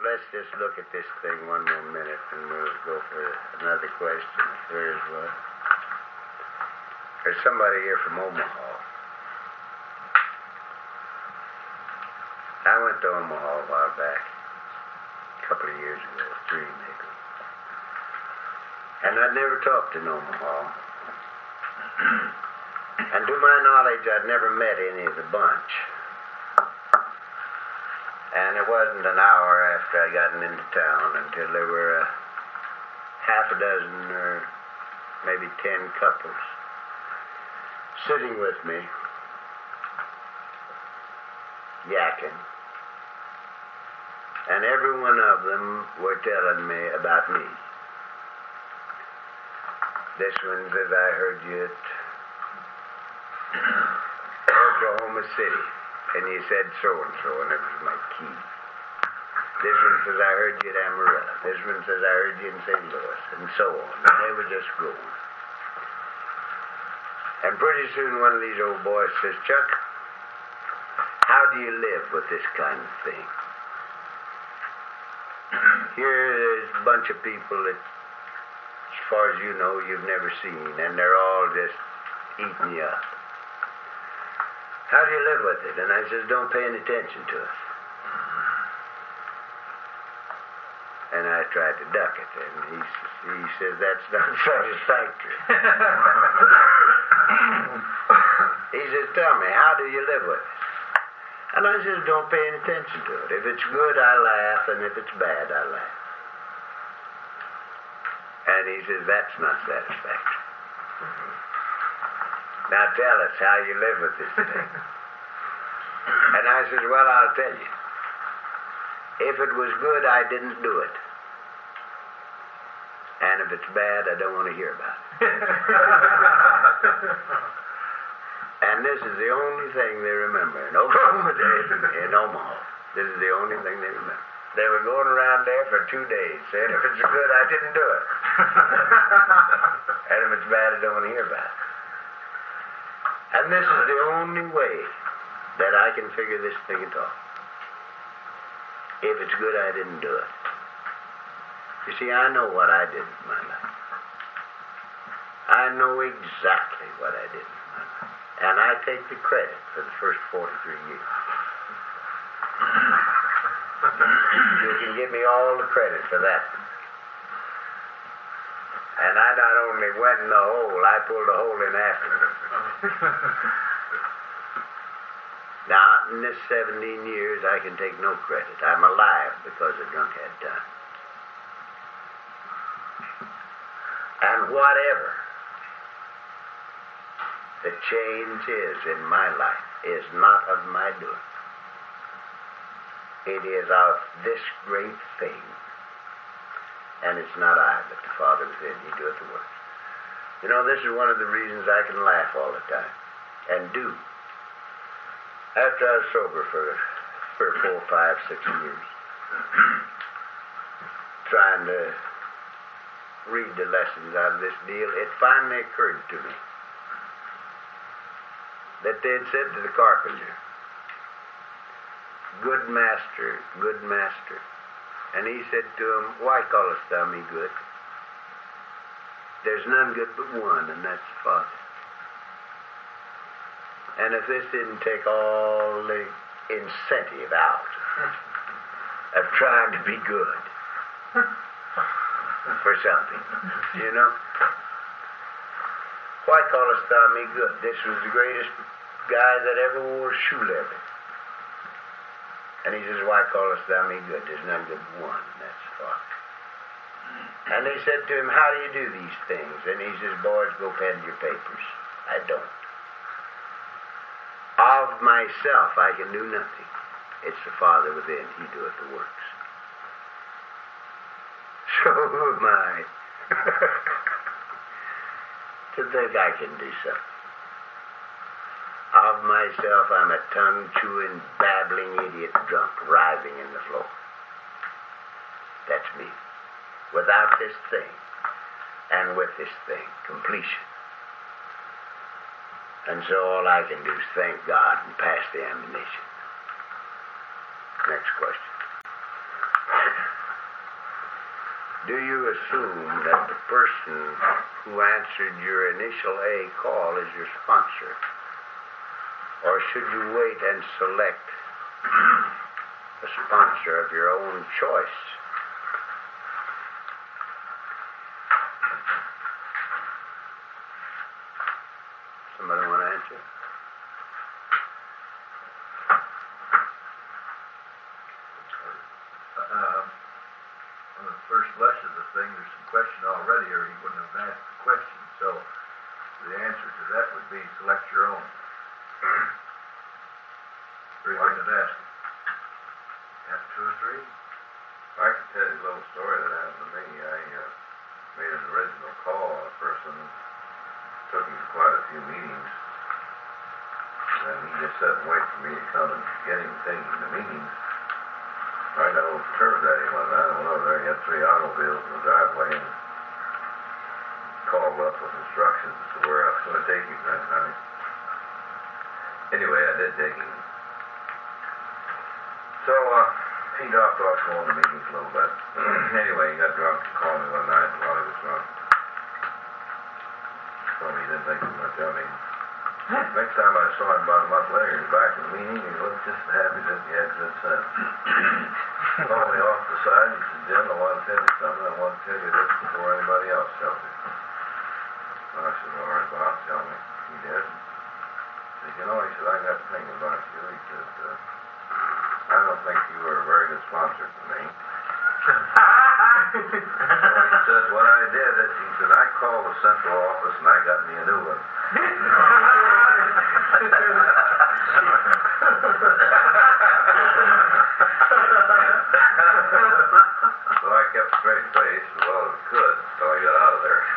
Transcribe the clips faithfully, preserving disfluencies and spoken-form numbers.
let's just look at this thing one more minute and we'll go for another question if there is one. There's somebody here from Omaha. I went to Omaha a while back, a couple of years ago, three maybe. And I'd never talked in Omaha. And to my knowledge, I'd never met any of the bunch. And it wasn't an hour after I gotten into town until there were a half a dozen or maybe ten couples sitting with me, yakking. And every one of them were telling me about me. This one says, I heard you at Oklahoma City, and you said so-and-so, and it was my key. This one says, I heard you at Amarillo. This one says, I heard you in Saint Louis, and so on. And they were just going. And pretty soon one of these old boys says, Chuck, how do you live with this kind of thing? Here is a bunch of people that, as far as you know, you've never seen, and they're all just eating you up. How do you live with it? And I says, don't pay any attention to it. And I tried to duck it, and he, he says, that's not satisfactory. He says, tell me, how do you live with it? And I says, don't pay any attention to it. If it's good, I laugh, and if it's bad, I laugh. And he says, that's not satisfactory. Now tell us how you live with this thing. And I says, well, I'll tell you. If it was good, I didn't do it. And if it's bad, I don't want to hear about it. And this is the only thing they remember in Oklahoma, in Omaha. This is the only thing they remember. They were going around there for two days saying, if it's good, I didn't do it. And if it's bad, I don't want to hear about it. And this is the only way that I can figure this thing at all. If it's good, I didn't do it. You see, I know what I did in my life. I know exactly what I did in my life. And I take the credit for the first forty-three years. You can give me all the credit for that. And I not only went in the hole, I pulled a hole in afterwards. Now, in this seventeen years, I can take no credit. I'm alive because the drunk had time. And whatever the change is in my life is not of my doing. It is of this great thing. And it's not I, but the Father within. He doeth the work. You know, this is one of the reasons I can laugh all the time. And do. After I was sober for, for four, five, six years, trying to read the lessons out of this deal, it finally occurred to me that they had said to the carpenter, good master, good master. And he said to him, why callest thou me good? There's none good but one, and that's the Father. And if this didn't take all the incentive out of trying to be good for something, you know? Why callest thou me good? This was the greatest guy that ever wore a shoe leather. And he says, why callest thou me good? There's none good but one, and that's the Father. And they said to him, how do you do these things? And he says, boys, go pen your papers. I don't. Of myself I can do nothing. It's the Father within. He doeth the works. So who am I to think I can do something? Of myself I'm a tongue-chewing, babbling idiot drunk, writhing in the floor. That's me. Without this thing, and with this thing, completion. And so all I can do is thank God and pass the ammunition. Next question. do you assume that the person who answered your initial A call is your sponsor? Or should you wait and select a sponsor of your own choice? Somebody want to answer? Uh, on the first blush of the thing, there's some question already, or he wouldn't have asked the question. So the answer to that would be select your own. Or he wouldn't have asked it. Have two or three? I can tell you a little story that happened to me. I uh, made an original call on a person. Took him to quite a few meetings. And he just sat and waited for me to come and get him taking the meetings. I got a little perturbed at him one night. I went over there. He had three automobiles in the driveway and called up with instructions as to where I was going to take him that night. Anyway, I did take him. So, uh, he dropped off going to meetings a little bit. Anyway, he got drunk and called me one night while he was drunk. Told me he didn't think too much of me. Next time I saw him about a month later, he was back in the meeting. He looked just as happy as if he had good sense. Called me off the side. He said, Jim, I want to tell you something. I want to tell you this before anybody else tells you. Well, I said, all right, Bob, tell me. He did. He said, you know, he said, I got to thinking about you. He said, uh, I don't think you were a very good sponsor for me. So he said, what I did is, he said, I called the central office and I got me a new one. So I kept a straight face as well as I could until I got out of there.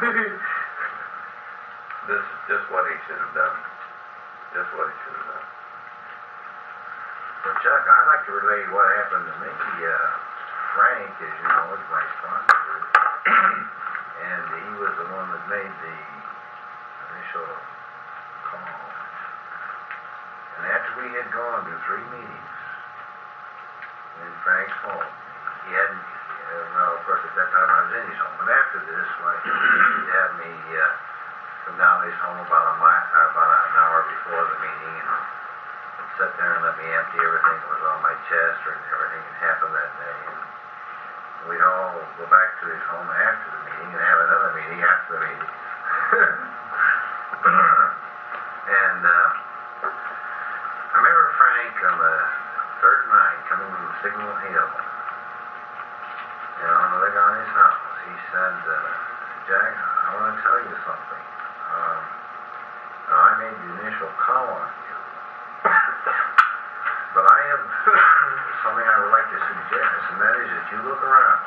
This is just what he should have done. Just what he should have done. Well, Chuck, I'd like to relate what happened to me. Uh, Frank, as you know, is my sponsor. And he was the one that made the initial call. And after we had gone to three meetings in Frank's home, he hadn't, uh, well, of course, at that time I was in his home. But after this, like, he'd have me uh, come down to his home about a mile, about an hour before the meeting and sit there and let me empty everything that was on my chest or everything that happened that day. And we'd all go back to his home after the meeting and have another meeting after the meeting. And uh, I remember Frank on the third night coming from Signal Hill. And on the way down his house, he said, uh, Jack, I want to tell you something. Um, I made the initial call on you. But I have something I would like to suggest, and that is that you look around.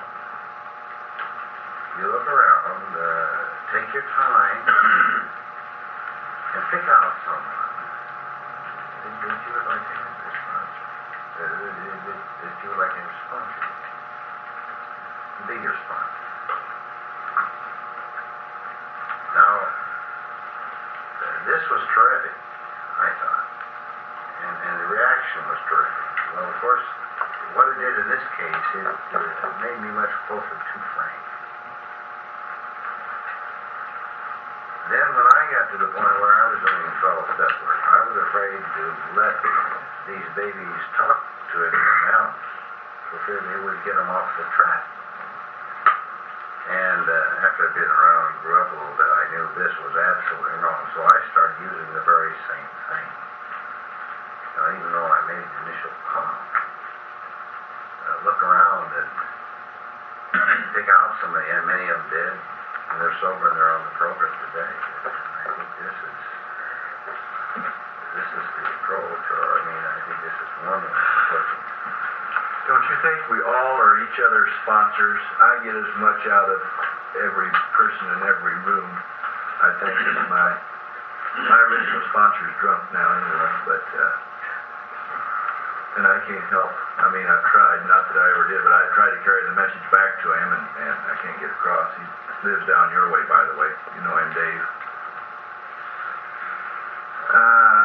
You look around, uh, take your time, and pick out someone that, that you would like to have as sponsor. Uh, that, that, that you would like to have sponsored. Be your sponsor. Now, uh, this was terrific, I thought. And, and the reaction was terrific. Well, of course, what it did in this case, it, it made me much closer to Frank. Then when I got to the point where I was doing twelve-step work, I was afraid to let these babies talk to him and announce for fear they would get them off the track. And uh, after I'd been around and grew up a little bit, I knew this was absolutely wrong. So I started using the very same thing. Now, even though I made the initial call, uh, look around and pick out somebody, and many of them did, and they're sober and they're on the program today. And I think this is this is the approach, or I mean, I think this is one of the approaches. Don't you think we all are each other's sponsors? I get as much out of every person in every room, I think, as my my original sponsor's drunk now anyway, but uh, and I can't help. I mean, I've tried, not that I ever did, but I tried to carry the message back to him, and, and I can't get across. He lives down your way, by the way. You know him, Dave. Uh,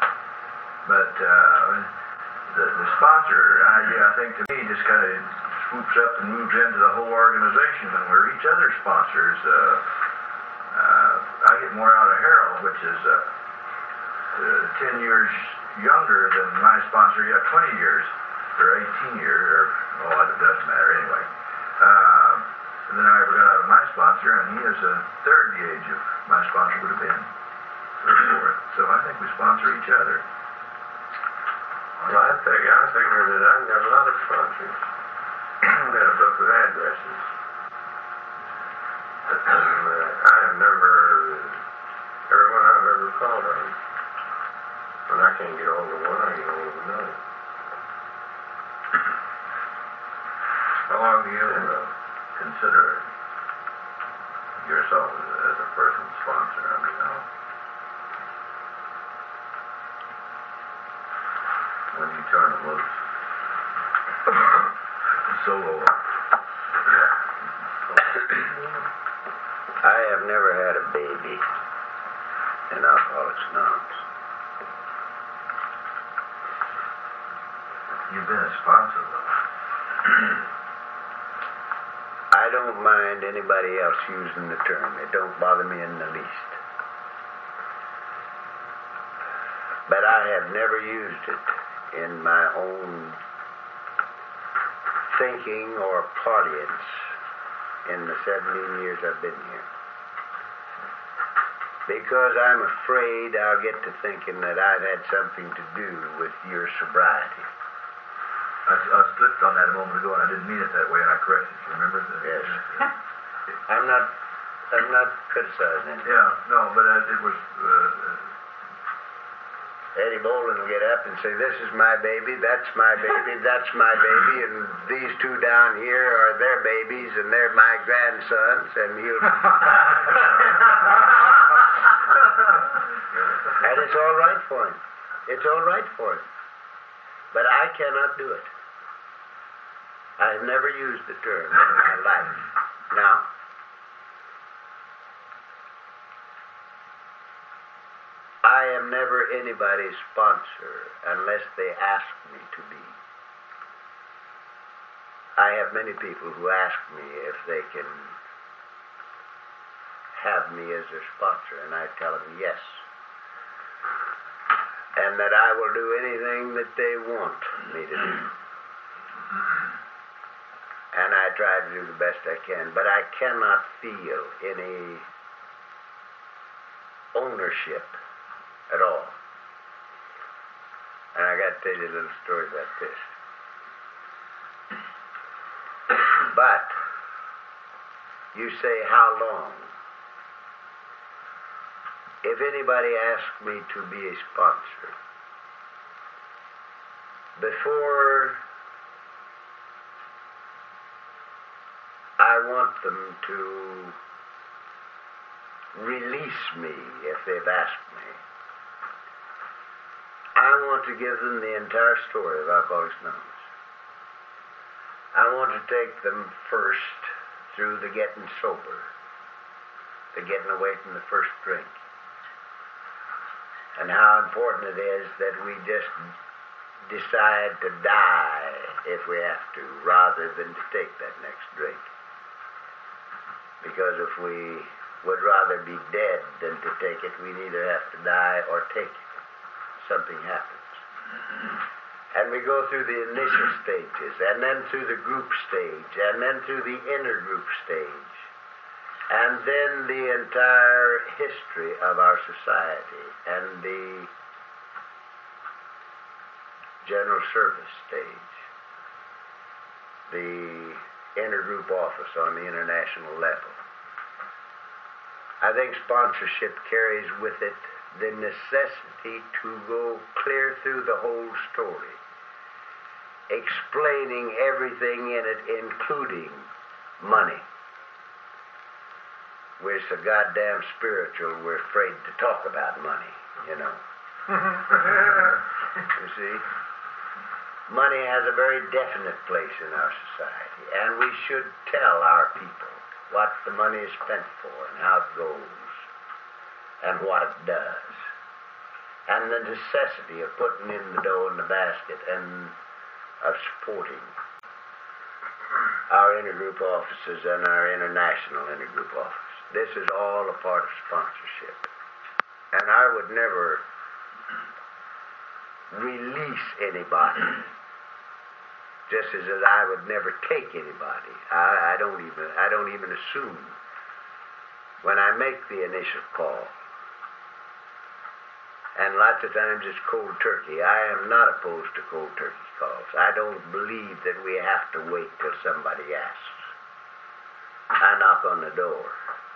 but uh, the, the sponsor idea, I think, to me, just kind of swoops up and moves into the whole organization, and we're each other's sponsors. Uh, uh, I get more out of Harold, which is uh, uh, ten years younger than my sponsor. Yeah, twenty years, or eighteen years, or, oh, it doesn't matter anyway. Uh, and then I ever got out of my sponsor, and he is a third the age of my sponsor would have been, or fourth. So I think we sponsor each other. Well, I think, I figure that I've got a lot of sponsors. Got a book with addresses. And, uh, I remember everyone I've ever called on. When I can't get hold of one, I get hold of another. How long do you uh, consider yourself as, as a personal sponsor? I mean, how, when you turn them loose? Solo. Yeah. I have never had a baby in Alcoholics Anonymous. You've been a sponsor, though. I don't mind anybody else using the term. It don't bother me in the least. But I have never used it in my own thinking or parlance in the seventeen years I've been here. Because I'm afraid I'll get to thinking that I've had something to do with your sobriety. I, I slipped on that a moment ago, and I didn't mean it that way, and I corrected you. Remember? The, Yes. I'm not, I'm not criticizing it. Yeah, no, but uh, it was. Uh, Eddie Bolin will get up and say, this is my baby, that's my baby, that's my baby, and these two down here are their babies, and they're my grandsons, and he'll... And it's all right for him. It's all right for him. But I cannot do it. I have never used the term in my life. Now, I am never anybody's sponsor unless they ask me to be. I have many people who ask me if they can have me as their sponsor, and I tell them yes. And that I will do anything that they want me to do. And I try to do the best I can, but I cannot feel any ownership at all. And I got to tell you a little story about this. But you say, how long? If anybody asks me to be a sponsor, before I want them to release me if they've asked me, I want to give them the entire story of Alcoholics Anonymous. I want to take them first through the getting sober, the getting away from the first drink, and how important it is that we just decide to die if we have to, rather than to take that next drink. Because if we would rather be dead than to take it, we'd either have to die or take it. Something happens. And we go through the initial stages, and then through the group stage, and then through the intergroup stage, and then the entire history of our society, and the general service stage, the intergroup office on the international level. I think sponsorship carries with it the necessity to go clear through the whole story, explaining everything in it, including money. We're so goddamn spiritual, we're afraid to talk about money, you know. You see? Money has a very definite place in our society, and we should tell our people what the money is spent for and how it goes and what it does, and the necessity of putting in the dough in the basket and of supporting our intergroup offices and our international intergroup office. This is all a part of sponsorship. And I would never release anybody, just as I would never take anybody. I, I don't even I don't even assume when I make the initial call. And lots of times it's cold turkey. I am not opposed to cold turkey calls. I don't believe that we have to wait till somebody asks. I knock on the door.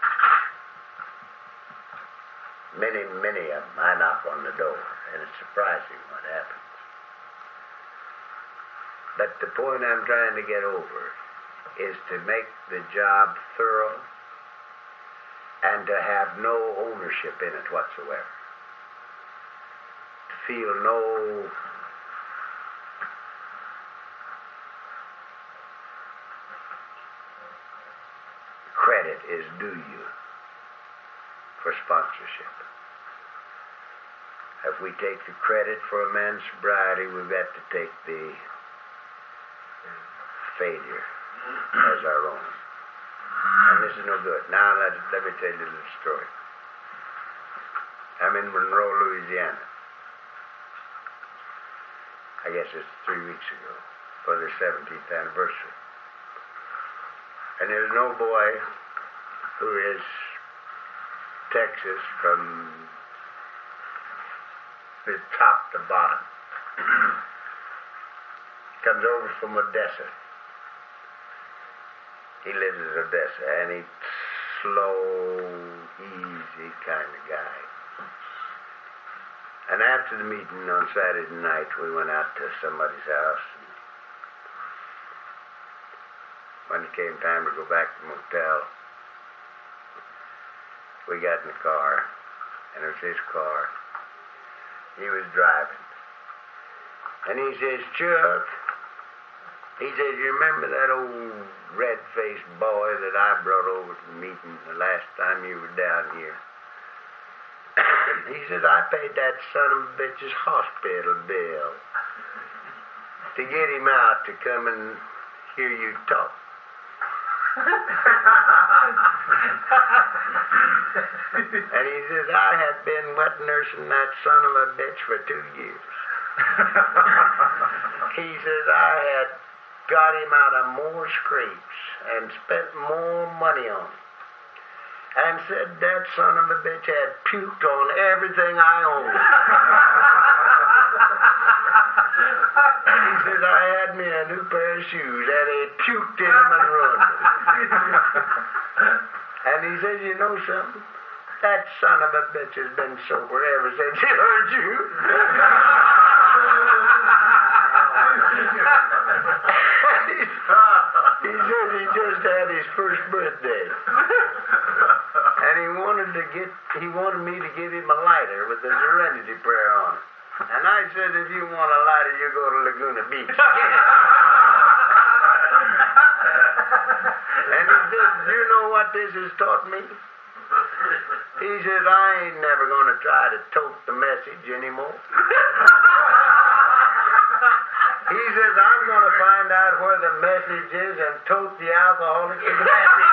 Many, many of them, I knock on the door, and it's surprising what happens. But the point I'm trying to get over is to make the job thorough and to have no ownership in it whatsoever. To feel no credit is due you for sponsorship. If we take the credit for a man's sobriety, we've got to take the failure as our own. And this is no good. Now let, let me tell you a little story. I'm in Monroe, Louisiana. I guess it's three weeks ago for their seventeenth anniversary. And there's no boy who is Texas from the top to bottom. Comes over from Odessa. He lives in Odessa, and he's slow, easy kind of guy. And after the meeting on Saturday night, we went out to somebody's house. When it came time to go back to the motel, we got in the car, and it was his car. He was driving. And he says, Chuck, he says, you remember that old red-faced boy that I brought over to the meeting the last time you were down here? He says, I paid that son of a bitch's hospital bill to get him out to come and hear you talk. And he says, I had been wet nursing that son of a bitch for two years. He says, I had got him out of more scrapes and spent more money on him. And said that son of a bitch had puked on everything I owned. He says, I had me a new pair of shoes and he puked in them and run. And he says, you know something? That son of a bitch has been sober ever since he heard you. He says he just had his first birthday. And he wanted to get, he wanted me to give him a lighter with the Serenity Prayer on it. And I said, if you want a lighter, you go to Laguna Beach. And he said, do you know what this has taught me? He says, I ain't never going to try to tote the message anymore. He says, I'm going to find out where the message is and tote the alcoholic to the message.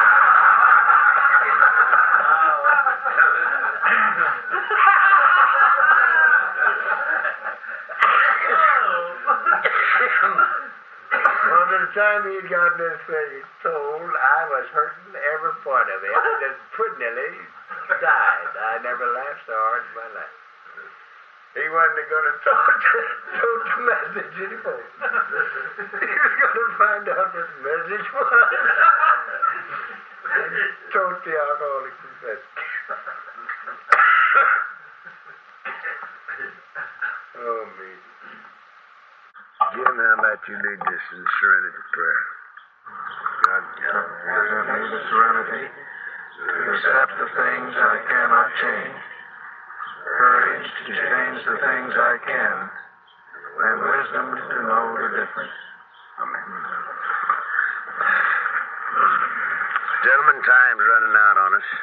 Well, by the time he had gotten this thing told, I was hurting every part of it. I just pretty nearly died. I never laughed so hard in my life. He wasn't going to tote, tote the message anymore. He was going to find out what the message was and tote the alcoholic to the message. Oh, me. Jim, how about you lead this in serenity prayer? God, God, grant me the serenity to accept the things I cannot change, courage to change the things I can, and wisdom to know the difference. Amen. Gentlemen, time's running out on us.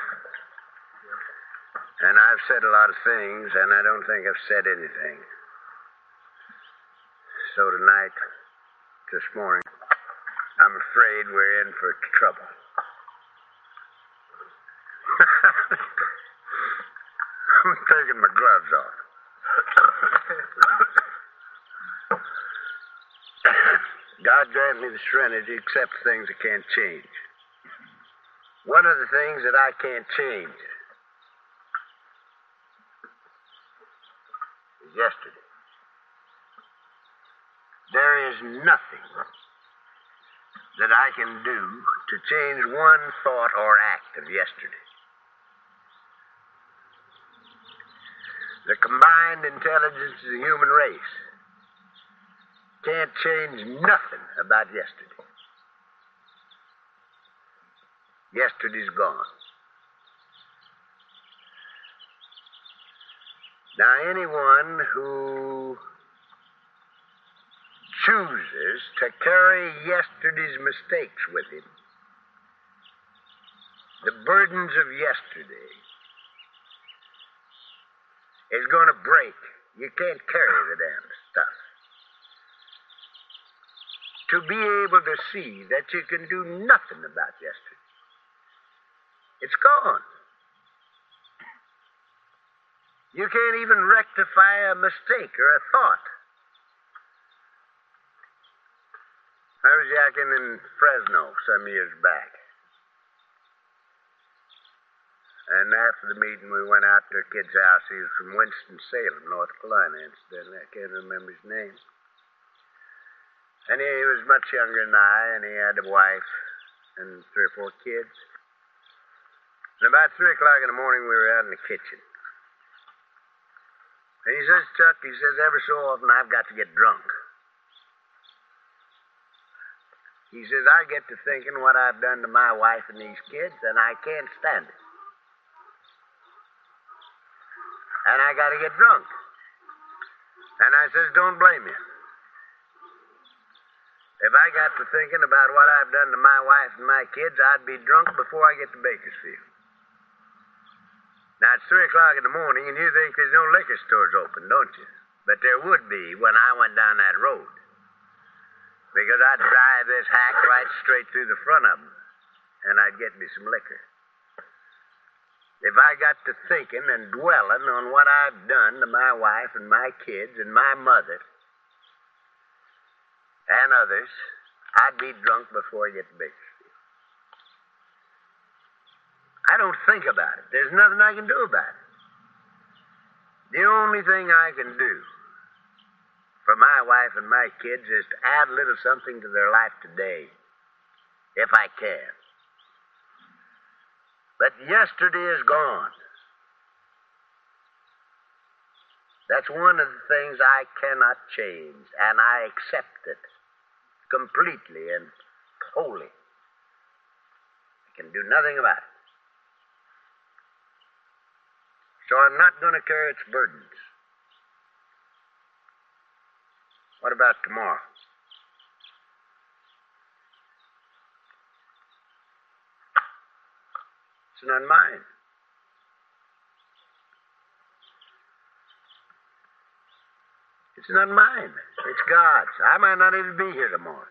And I've said a lot of things, and I don't think I've said anything. So tonight, this morning, I'm afraid we're in for trouble. I'm taking my gloves off. God grant me the serenity to accept things I can't change. One of the things that I can't change is yesterday. There is nothing that I can do to change one thought or act of yesterday. The combined intelligence of the human race can't change nothing about yesterday. Yesterday's gone. Now, anyone who chooses to carry yesterday's mistakes with him, the burdens of yesterday, is going to break. You can't carry the damn stuff. To be able to see that you can do nothing about yesterday. It's gone. You can't even rectify a mistake or a thought. I was yakking in Fresno some years back. And after the meeting, we went out to a kid's house. He was from Winston-Salem, North Carolina, incidentally. I can't remember his name. And he was much younger than I, and he had a wife and three or four kids. And about three o'clock in the morning, we were out in the kitchen. And he says, Chuck, he says, every so often I've got to get drunk. He says, I get to thinking what I've done to my wife and these kids, and I can't stand it. And I got to get drunk. And I says, don't blame you. If I got to thinking about what I've done to my wife and my kids, I'd be drunk before I get to Bakersfield. Now, it's three o'clock in the morning, and you think there's no liquor stores open, don't you? But there would be when I went down that road. Because I'd drive this hack right straight through the front of them, and I'd get me some liquor. If I got to thinking and dwelling on what I've done to my wife and my kids and my mother and others, I'd be drunk before I get to Bakersfield. I don't think about it. There's nothing I can do about it. The only thing I can do for my wife and my kids is to add a little something to their life today, if I can. But yesterday is gone. That's one of the things I cannot change, and I accept it completely and wholly. I can do nothing about it. So I'm not going to carry its burdens. What about tomorrow? It's not mine. It's not mine. It's God's. I might not even be here tomorrow.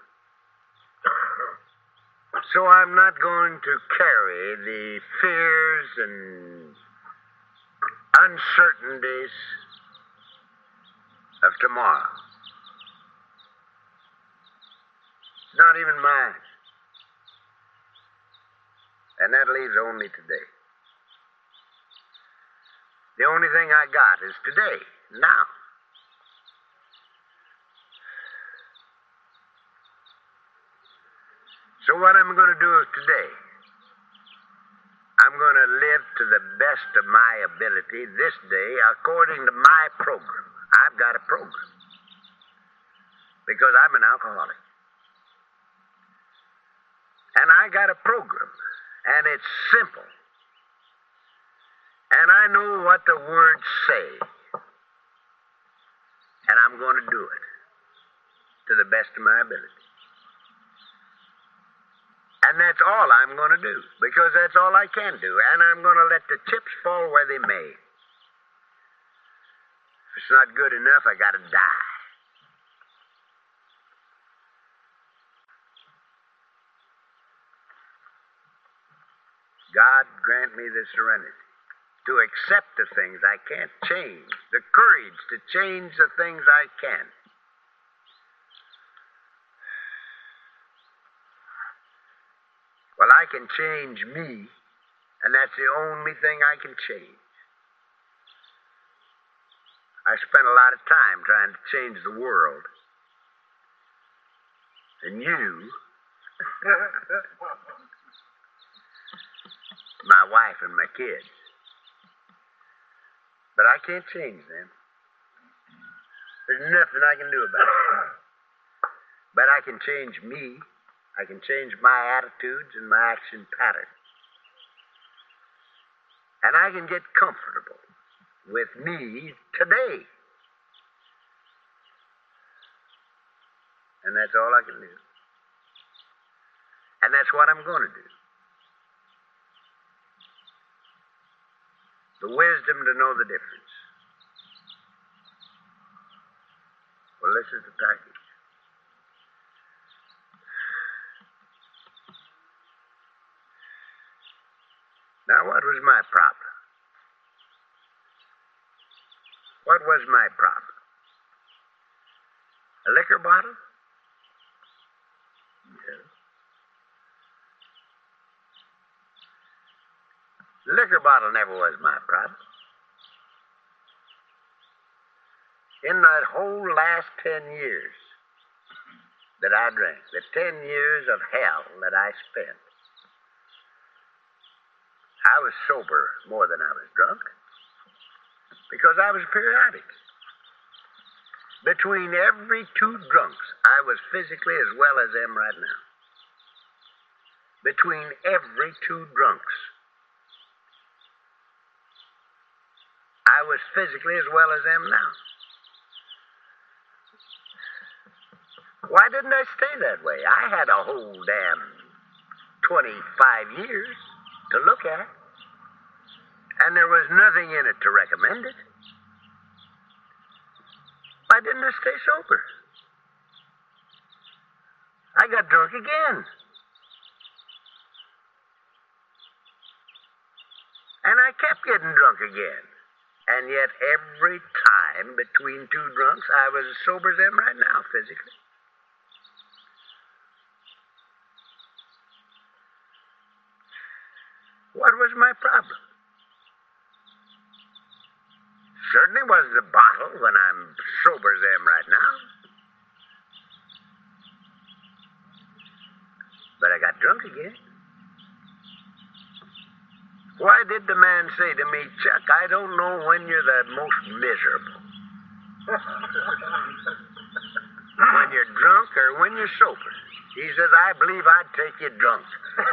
So I'm not going to carry the fears and uncertainties of tomorrow. It's not even mine. And that leaves only today. The only thing I got is today, now. So what I'm going to do is today, I'm going to live to the best of my ability this day according to my program. I've got a program. Because I'm an alcoholic. And I got a program. And it's simple. And I know what the words say. And I'm going to do it to the best of my ability. And that's all I'm going to do, because that's all I can do. And I'm going to let the chips fall where they may. If it's not good enough, I got to die. God grant me the serenity to accept the things I can't change, the courage to change the things I can. Well, I can change me, and that's the only thing I can change. I spent a lot of time trying to change the world. And you, my wife and my kids. But I can't change them. There's nothing I can do about it. But I can change me. I can change my attitudes and my action patterns. And I can get comfortable with me today. And that's all I can do. And that's what I'm going to do. The wisdom to know the difference. Well, this is the package. Now, what was my problem? What was my problem? A liquor bottle? Yeah. The liquor bottle never was my problem. In that whole last ten years that I drank, the ten years of hell that I spent, I was sober more than I was drunk because I was periodic. Between every two drunks, I was physically as well as am right now. Between every two drunks, I was physically as well as am now. Why didn't I stay that way? I had a whole damn twenty-five years to look at, and there was nothing in it to recommend it. Why didn't I stay sober? I got drunk again. And I kept getting drunk again. And yet every time between two drunks, I was as sober as I am right now, physically. What was my problem? Certainly wasn't the bottle when I'm sober as I am right now. But I got drunk again. Why did the man say to me, Chuck, I don't know when you're the most miserable. When you're drunk or when you're sober. He says, I believe I'd take you drunk.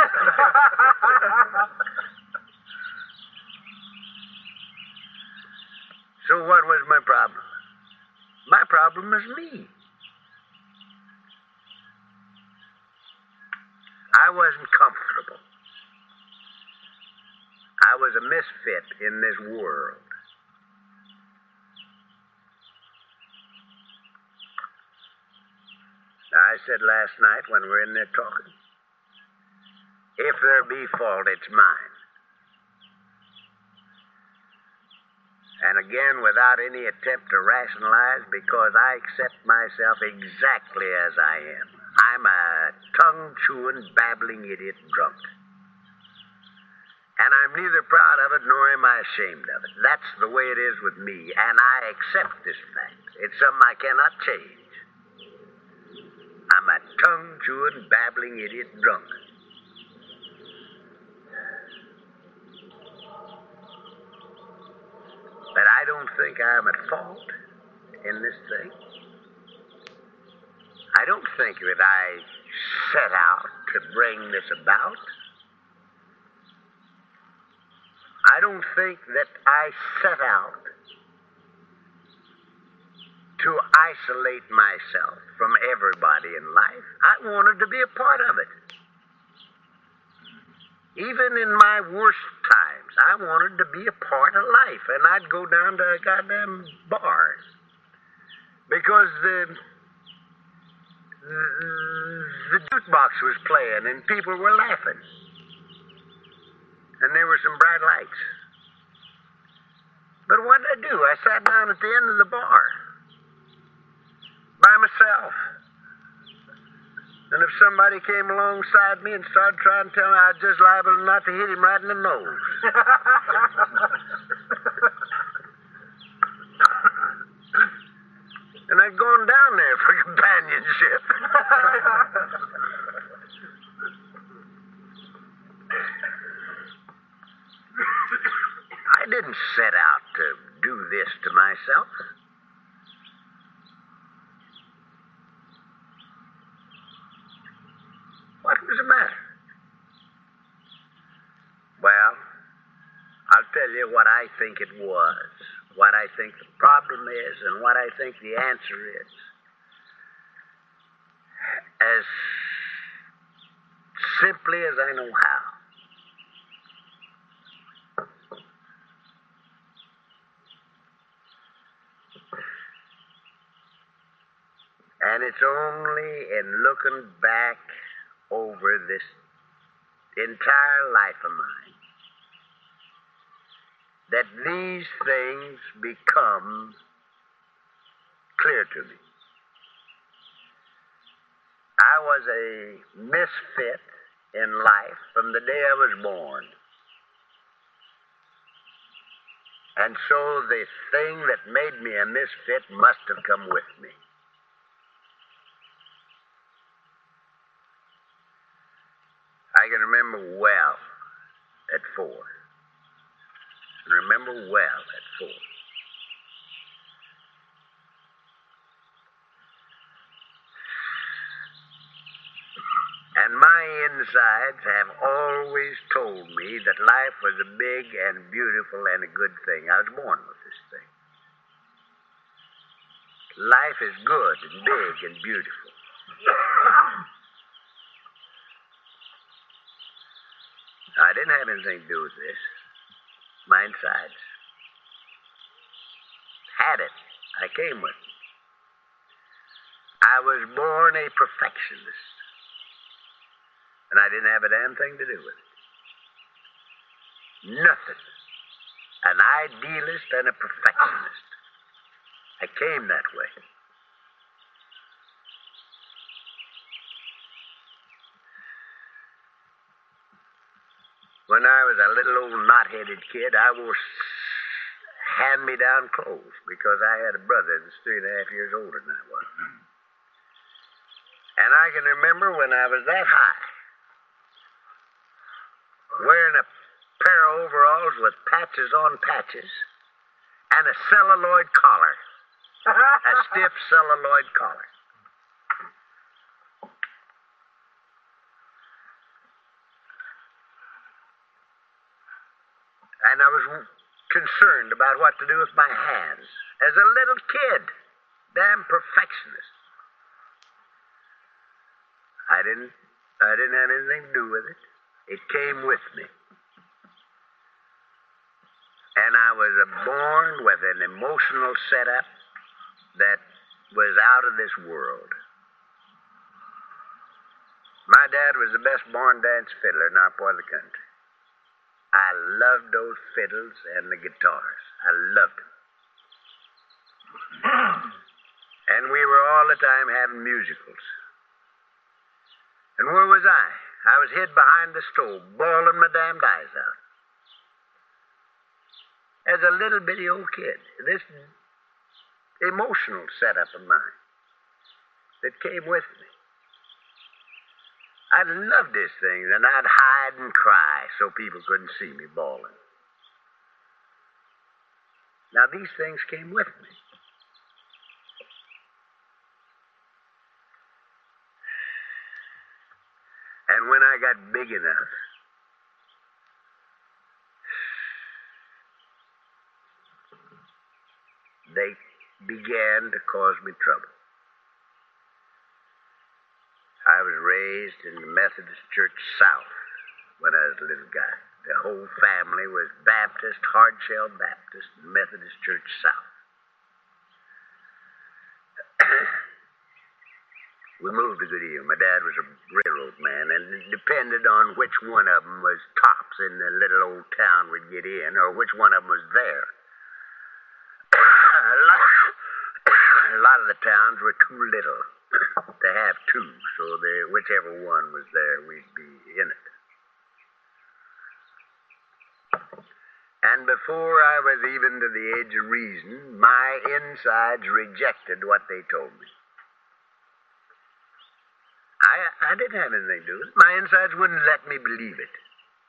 So what was my problem? My problem is me. I wasn't comfortable. I was a misfit in this world. Now, I said last night when we were in there talking, if there be fault, it's mine. And again, without any attempt to rationalize, because I accept myself exactly as I am. I'm a tongue-chewing, babbling idiot drunk. And I'm neither proud of it nor am I ashamed of it. That's the way it is with me, and I accept this fact. It's something I cannot change. I'm a tongue-chewing, babbling idiot drunk. But I don't think I'm at fault in this thing. I don't think that I set out to bring this about. I don't think that I set out to isolate myself from everybody in life. I wanted to be a part of it. Even in my worst times, I wanted to be a part of life, and I'd go down to a goddamn bar because the the jukebox was playing and people were laughing. and there were some bright lights. But what did I do? I sat down at the end of the bar by myself. And if somebody came alongside me and started trying to tell me I was just liable not to hit him right in the nose. And I'd gone down there for companionship. I didn't set out to do this to myself. What was the matter? Well, I'll tell you what I think it was, what I think the problem is, and what I think the answer is. As simply as I know how. And it's only in looking back over this entire life of mine that these things become clear to me. I was a misfit in life from the day I was born. And so the thing that made me a misfit must have come with me. I can remember well at four. I remember well at four. And my insides have always told me that life was a big and beautiful and a good thing. I was born with this thing. Life is good and big and beautiful. I didn't have anything to do with this. My insides had it. I came with it. I was born a perfectionist. And I didn't have a damn thing to do with it. Nothing. An idealist and a perfectionist. I came that way. When I was a little old knot-headed kid, I wore hand-me-down clothes because I had a brother that was three and a half years older than I was. And I can remember when I was that high, wearing a pair of overalls with patches on patches and a celluloid collar, a stiff celluloid collar. And I was concerned about what to do with my hands as a little kid. Damn perfectionist. I didn't I didn't have anything to do with it. It came with me. And I was born with an emotional setup that was out of this world. My dad was the best barn dance fiddler in our part of the country. I loved those fiddles and the guitars. I loved them. And we were all the time having musicals. And where was I? I was hid behind the stove, bawling my damned eyes out. As a little bitty old kid, this emotional setup of mine that came with me. I loved this thing, and I'd hide and cry so people couldn't see me bawling. Now, these things came with me. And when I got big enough, they began to cause me trouble. I was raised in the Methodist Church South when I was a little guy. The whole family was Baptist, Hardshell Baptist, Methodist Church South. We moved to Goodyear. My dad was a railroad man, and the depended on which one of them was tops in the little old town we'd get in, or which one of them was there. a, lot, a lot of the towns were too little to have two, so they, whichever one was there, we'd be in it. And before I was even to the age of reason, my insides rejected what they told me. I, I didn't have anything to do with it. My insides wouldn't let me believe it.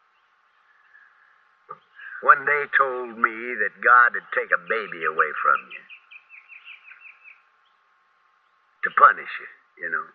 When they told me that God would take a baby away from you to punish you, you know,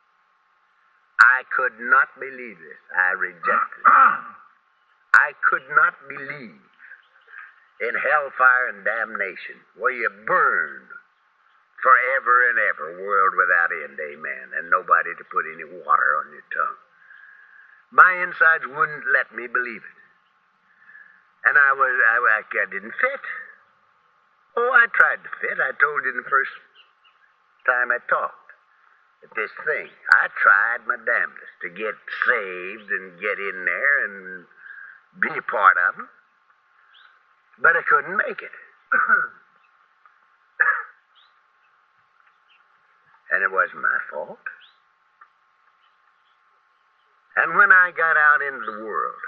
I could not believe this. I rejected it. I could not believe in hellfire and damnation, where you burn forever and ever, world without end, amen, and nobody to put any water on your tongue. My insides wouldn't let me believe it. And I was, I, I didn't fit. Oh, I tried to fit. I told you the first time I talked at this thing. I tried my damnedest to get saved and get in there and be a part of them. But I couldn't make it. And it wasn't my fault. And when I got out into the world,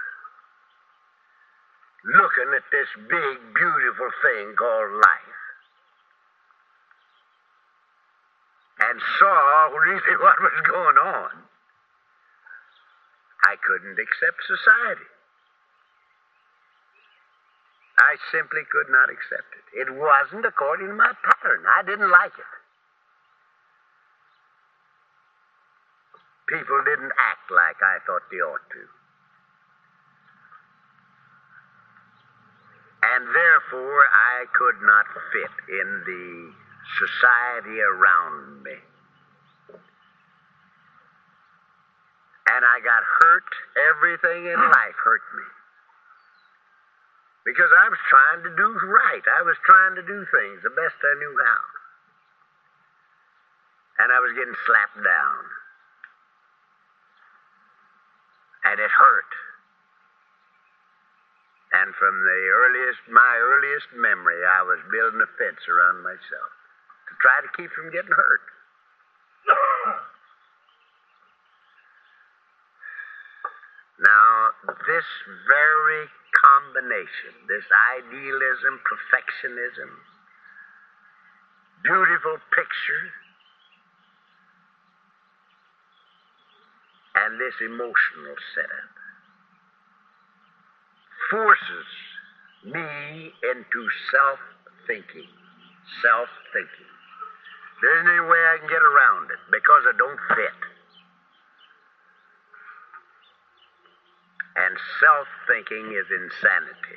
looking at this big, beautiful thing called life, and saw really what was going on, I couldn't accept society. I simply could not accept it. It wasn't according to my pattern. I didn't like it. People didn't act like I thought they ought to. And therefore, I could not fit in the society around me. And I got hurt. Everything in life hurt me. Because I was trying to do right. I was trying to do things the best I knew how. And I was getting slapped down. And it hurt. And from the earliest, my earliest memory, I was building a fence around myself to try to keep from getting hurt. Now, this very combination, this idealism, perfectionism, beautiful picture, and this emotional setup forces me into self-thinking. Self-thinking. There isn't any way I can get around it because I don't fit. And self-thinking is insanity.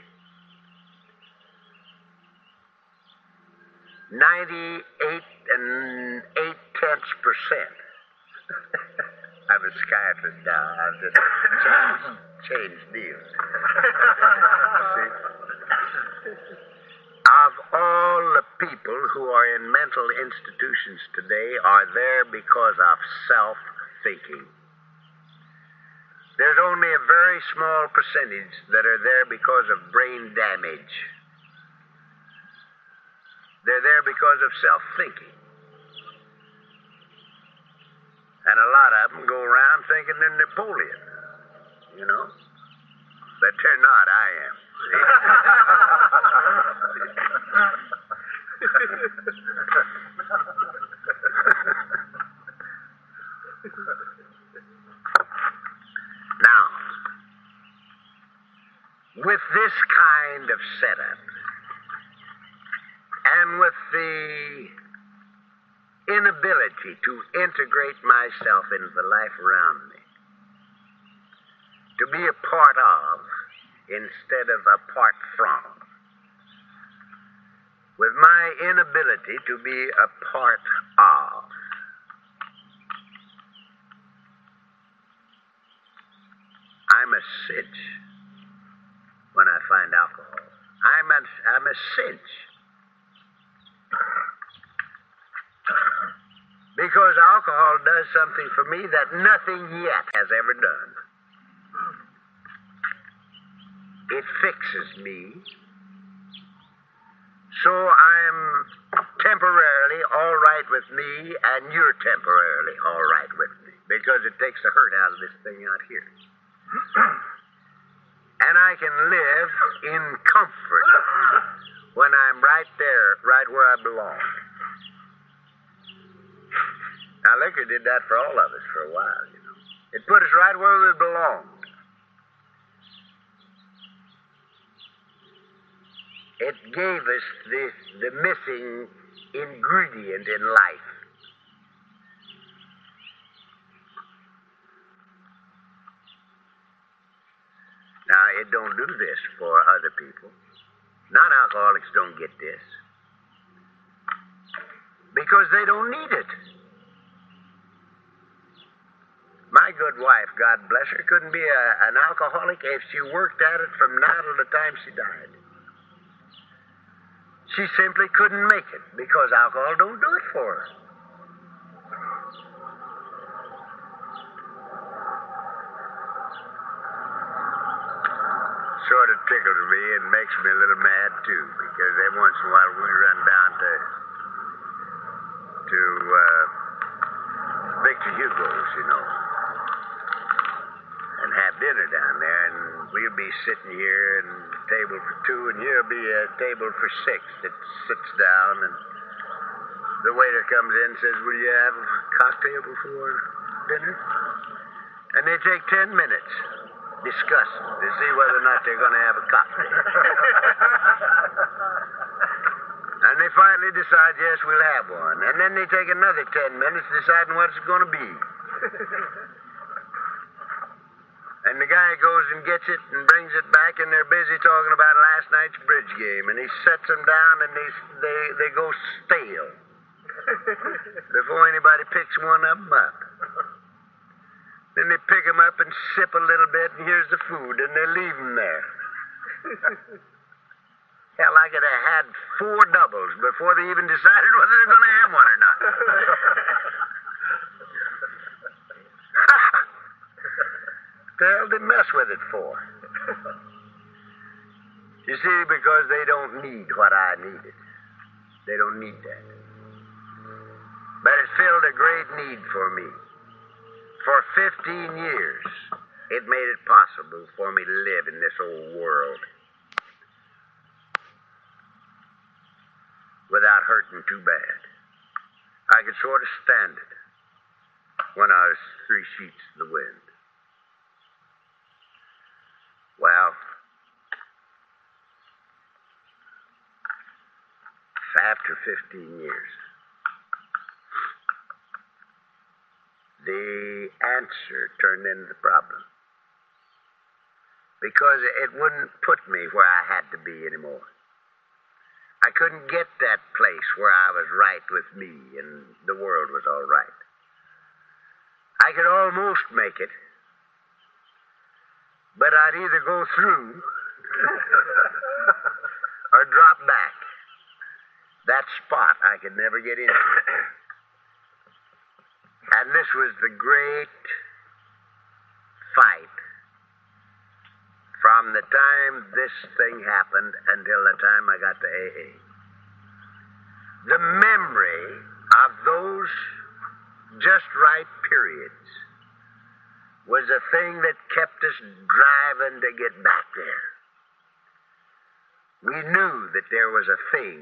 Ninety-eight and eight-tenths percent. I'm a psychiatrist now. I've just changed, changed deals. See? Of all the people who are in mental institutions today are there because of self-thinking. There's only a very small percentage that are there because of brain damage. They're there because of self-thinking. And a lot of them go around thinking they're Napoleon, you know. But they're not, I am. Now, with this kind of setup, and with the inability to integrate myself into the life around me, to be a part of instead of apart from, with my inability to be a part of, I'm a cinch when I find alcohol. I'm a, I'm a cinch. Because alcohol does something for me that nothing yet has ever done. It fixes me. So I'm temporarily all right with me, and you're temporarily all right with me, because it takes the hurt out of this thing out here. And I can live in comfort when I'm right there, right where I belong. Now, liquor did that for all of us for a while, you know. It put us right where we belonged. It gave us this, the missing ingredient in life. Now, it don't do this for other people. Non-alcoholics don't get this because they don't need it. My good wife, God bless her, couldn't be a, an alcoholic if she worked at it from now till the time she died. She simply couldn't make it because alcohol don't do it for her. Sort of tickles me and makes me a little mad too, because every once in a while we run down to to uh, Victor Hugo's, you know, and have dinner down there, and we'll be sitting here and table for two, and here'll be a table for six that sits down, and the waiter comes in and says, "Will you have a cocktail before dinner?" And they take ten minutes discussing to see whether or not they're going to have a cocktail. And they finally decide, yes, we'll have one. And then they take another ten minutes deciding what it's going to be. And the guy goes and gets it and brings it back, and they're busy talking about last night's bridge game. And he sets them down, and they they, they go stale before anybody picks one of them up. Then they pick them up and sip a little bit, and here's the food, and they leave them there. Hell, I could have had four doubles before they even decided whether they're going to have one or not. What the hell did they mess with it for? You see, because they don't need what I needed. They don't need that. But it filled a great need for me. For fifteen years, it made it possible for me to live in this old world without hurting too bad. I could sort of stand it when I was three sheets to the wind. Well, after fifteen years, the answer turned into the problem. Because it wouldn't put me where I had to be anymore. I couldn't get that place where I was right with me and the world was all right. I could almost make it, but I'd either go through or drop back. That spot I could never get into. And this was the great fight from the time this thing happened until the time I got to A A. The memory of those just right periods was a thing that kept us driving to get back there. We knew that there was a thing,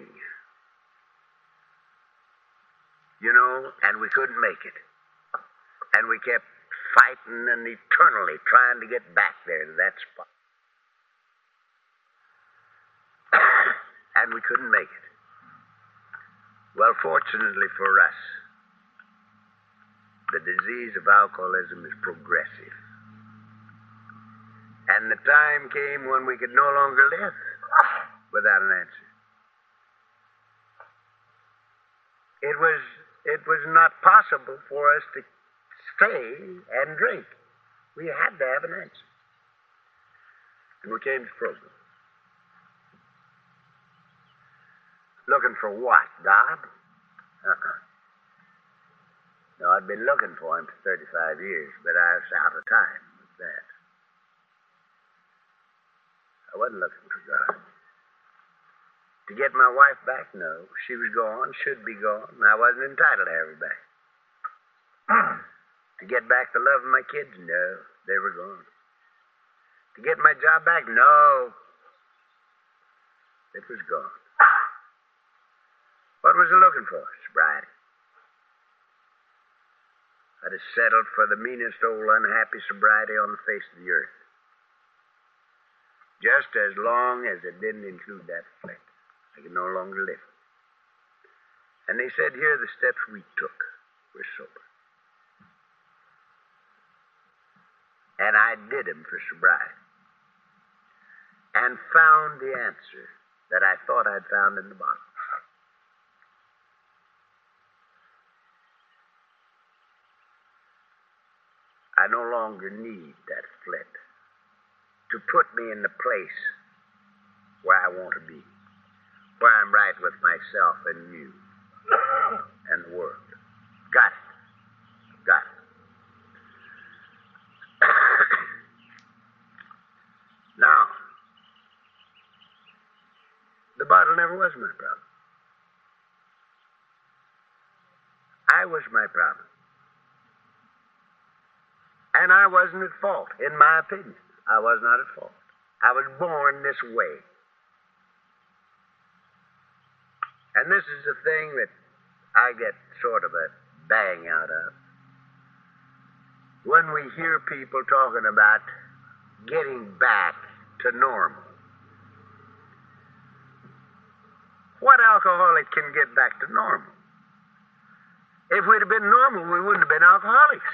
you know, and we couldn't make it. And we kept fighting and eternally trying to get back there to that spot. And we couldn't make it. Well, fortunately for us, the disease of alcoholism is progressive. And the time came when we could no longer live without an answer. It was, it was not possible for us to stay and drink. We had to have an answer. And we came to the program. Looking for what? God? Uh-uh. No, I'd been looking for him for thirty-five years, but I was out of time with that. I I wasn't looking for God. To get my wife back, no. She was gone, should be gone, and I wasn't entitled to have her back. To get back the love of my kids, no. They were gone. To get my job back, no. It was gone. What was I looking for? Sobriety. I'd have settled for the meanest old unhappy sobriety on the face of the earth. Just as long as it didn't include that flick. I could no longer live. And they said, here are the steps we took. We're sober. And I did them for sobriety. And found the answer that I thought I'd found in the bottle. I no longer need that flint to put me in the place where I want to be, where I'm right with myself and you and the world. Got it. Got it. Now, the bottle never was my problem. I was my problem. And I wasn't at fault, in my opinion. I was not at fault. I was born this way. And this is the thing that I get sort of a bang out of. When we hear people talking about getting back to normal. What alcoholic can get back to normal? If we'd have been normal, we wouldn't have been alcoholics.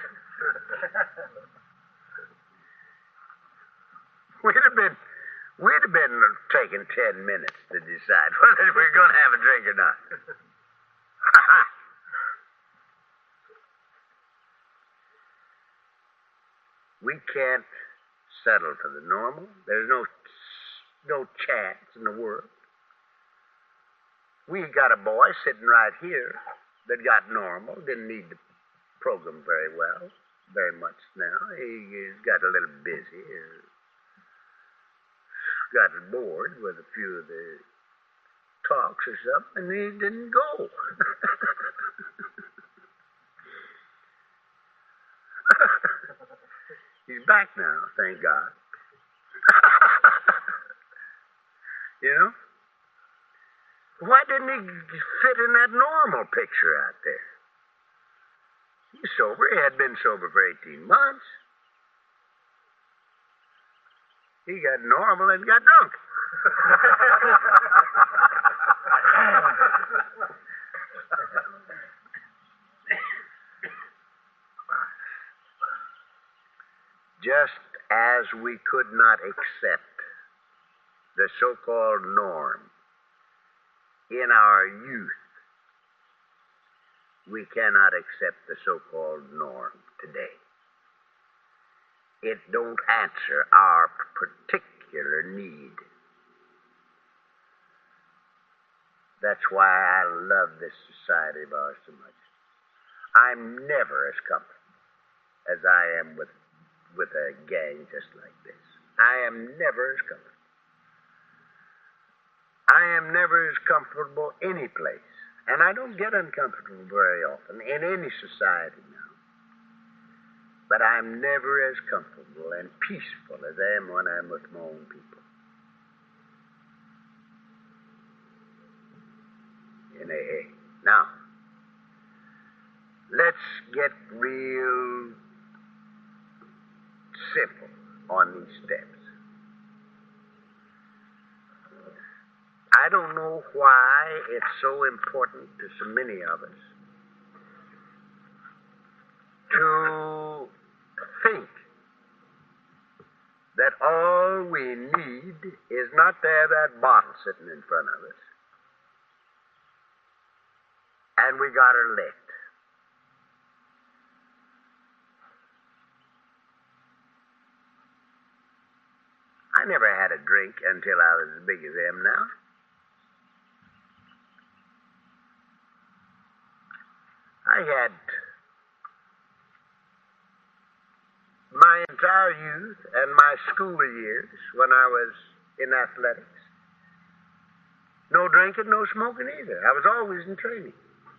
We'd have been, we'd have been taking ten minutes to decide whether we're going to have a drink or not. We can't settle for the normal. There's no, no chance in the world. We got a boy sitting right here that got normal, didn't need the program very well. Very much now. He's got a little busy. Got bored with a few of the talks or something, and he didn't go. He's back now, thank God. You know? Why didn't he fit in that normal picture out there? He's sober. He had been sober for eighteen months. He got normal and got drunk. Just as we could not accept the so-called norm in our youth, we cannot accept the so-called norm today. It don't answer our particular need. That's why I love this society of ours so much. I'm never as comfortable as I am with, with a gang just like this. I am never as comfortable. I am never as comfortable any place. And I don't get uncomfortable very often in any society now. But I'm never as comfortable and peaceful as I am when I'm with my own people. In A A. Now, let's get real simple on these steps. I don't know why it's so important to so many of us to think that all we need is not to have that bottle sitting in front of us. And we got her licked. I never had a drink until I was as big as I am now. I had my entire youth and my school years when I was in athletics. No drinking, no smoking either. I was always in training.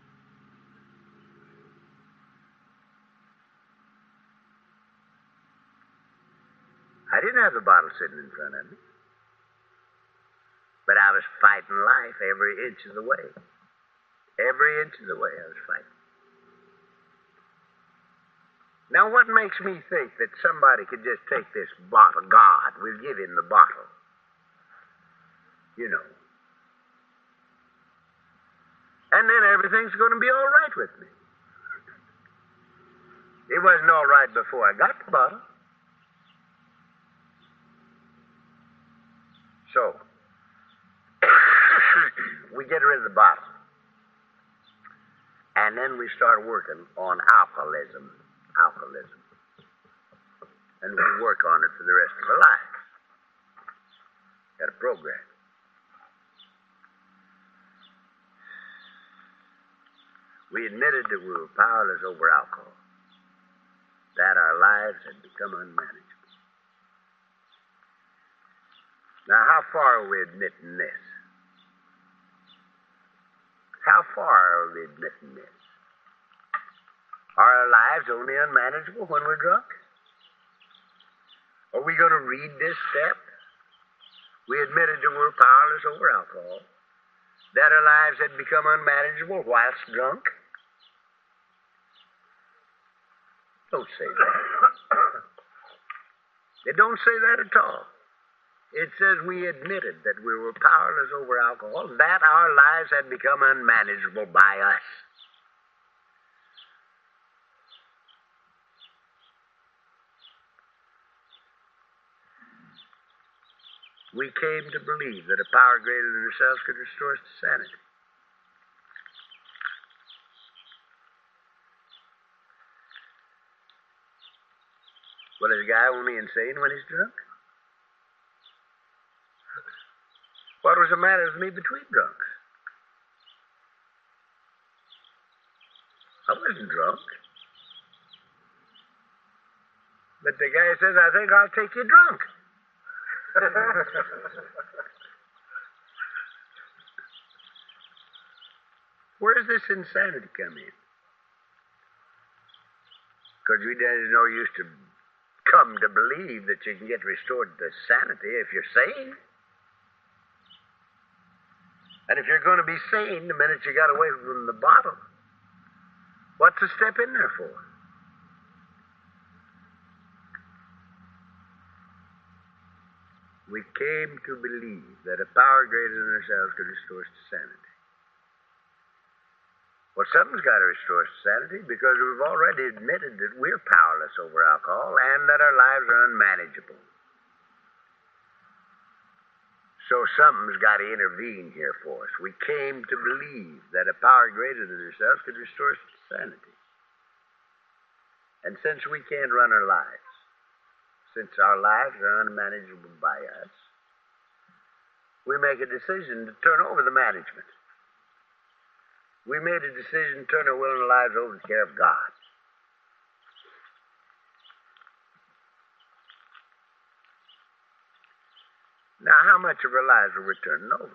I didn't have the bottle sitting in front of me. But I was fighting life every inch of the way. Every inch of the way I was fighting. Now, what makes me think that somebody could just take this bottle? God will give him the bottle. You know. And then everything's going to be all right with me. It wasn't all right before I got the bottle. So, we get rid of the bottle. And then we start working on alcoholism. Alcoholism. And we work on it for the rest of our lives. Got a program. We admitted that we were powerless over alcohol, that our lives had become unmanageable. Now, how far are we admitting this? How far are we admitting this? Are our lives only unmanageable when we're drunk? Are we going to read this step? We admitted that we're powerless over alcohol, that our lives had become unmanageable whilst drunk. Don't say that. It don't say that at all. It says we admitted that we were powerless over alcohol, that our lives had become unmanageable by us. We came to believe that a power greater than ourselves could restore us to sanity. Well, is a guy only insane when he's drunk? What was the matter with me between drunks? I wasn't drunk. But the guy says, I think I'll take you drunk. Where does this insanity come in? Because we there's no use to come to believe that you can get restored to sanity if you're sane. And if you're going to be sane the minute you got away from the bottle, what's the step in there for? We came to believe that a power greater than ourselves could restore us to sanity. Well, something's got to restore us to sanity because we've already admitted that we're powerless over alcohol and that our lives are unmanageable. So something's got to intervene here for us. We came to believe that a power greater than ourselves could restore us to sanity. And since we can't run our lives, since our lives are unmanageable by us, we make a decision to turn over the management. We made a decision to turn our will and our lives over to the care of God. Now, how much of our lives are we turning over?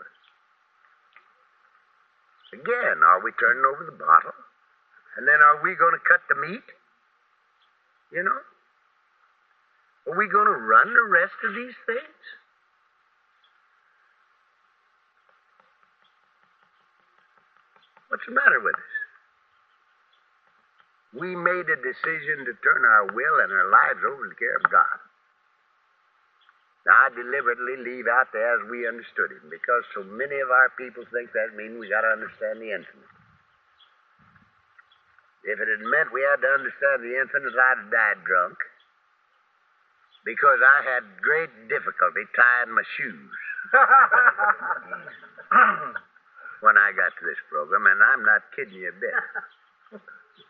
Again, are we turning over the bottle? And then are we going to cut the meat? You know? Are we going to run the rest of these things? What's the matter with us? We made a decision to turn our will and our lives over to the care of God. Now, I deliberately leave out the as we understood him because so many of our people think that means we got to understand the infinite. If it had meant we had to understand the infinite, I'd have died drunk because I had great difficulty tying my shoes when I got to this program, and I'm not kidding you a bit.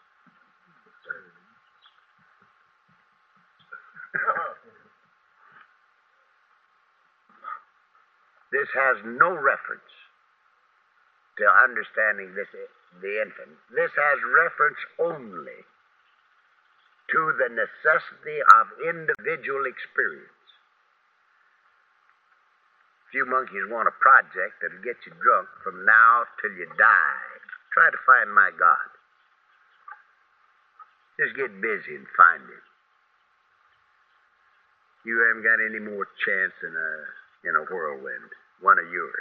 This has no reference to understanding this, the infinite. This has reference only to the necessity of individual experience. Few monkeys want a project that'll get you drunk from now till you die. Try to find my God. Just get busy and find him. You haven't got any more chance in a in a whirlwind. One of yours.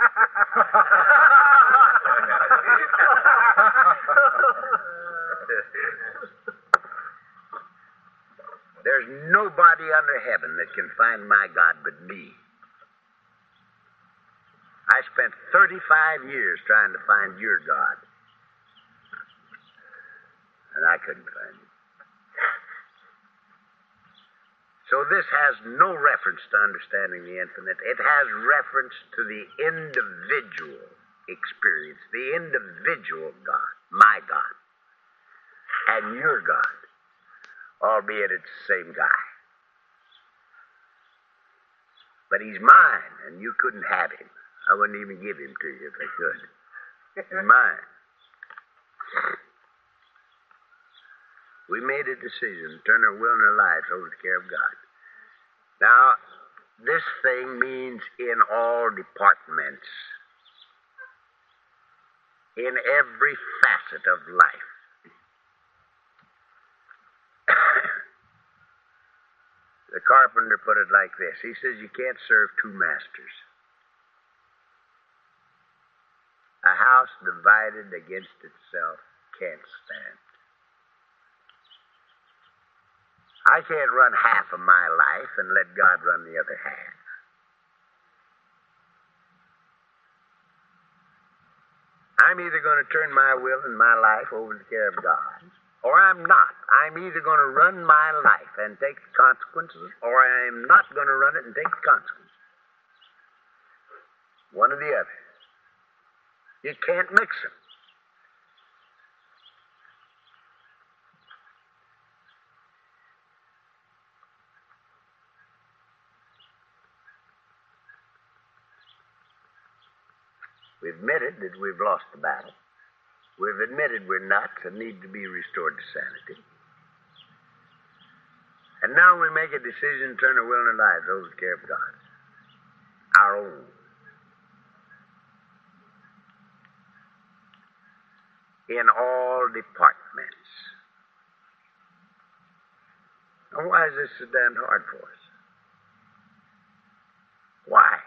There's nobody under heaven that can find my God but me. I spent thirty-five years trying to find your God, and I couldn't find him. So this has no reference to understanding the infinite. It has reference to the individual experience, the individual God, my God, and your God, albeit it's the same guy. But he's mine, and you couldn't have him. I wouldn't even give him to you if I could. He's mine. We made a decision to turn our will and our lives over to the care of God. Now, this thing means in all departments, in every facet of life. The carpenter put it like this. He says you can't serve two masters. A house divided against itself can't stand. I can't run half of my life and let God run the other half. I'm either going to turn my will and my life over to the care of God, or I'm not. I'm either going to run my life and take the consequences, or I'm not going to run it and take the consequences. One or the other. You can't mix them. We've admitted that we've lost the battle. We've admitted we're nuts and need to be restored to sanity. And now we make a decision to turn our will and our lives over to the care of God. Our own. In all departments. Now, why is this so damn hard for us? Why?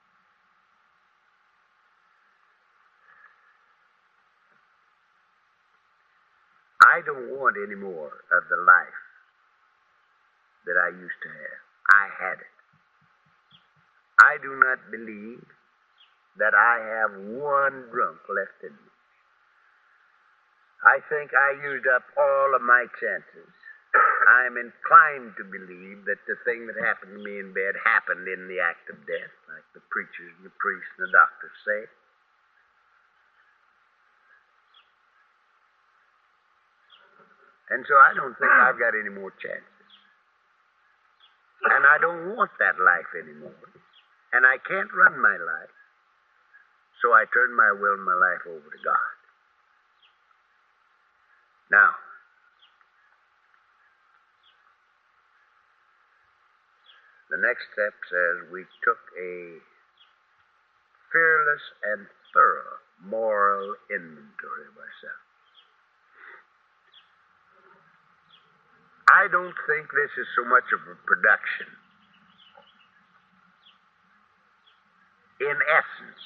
I don't want any more of the life that I used to have. I had it. I do not believe that I have one drunk left in me. I think I used up all of my chances. I'm inclined to believe that the thing that happened to me in bed happened in the act of death, like the preachers and the priests and the doctors say. And so I don't think I've got any more chances. And I don't want that life anymore. And I can't run my life. So I turn my will and my life over to God. Now, the next step says we took a fearless and thorough moral inventory of ourselves. I don't think this is so much of a production. In essence,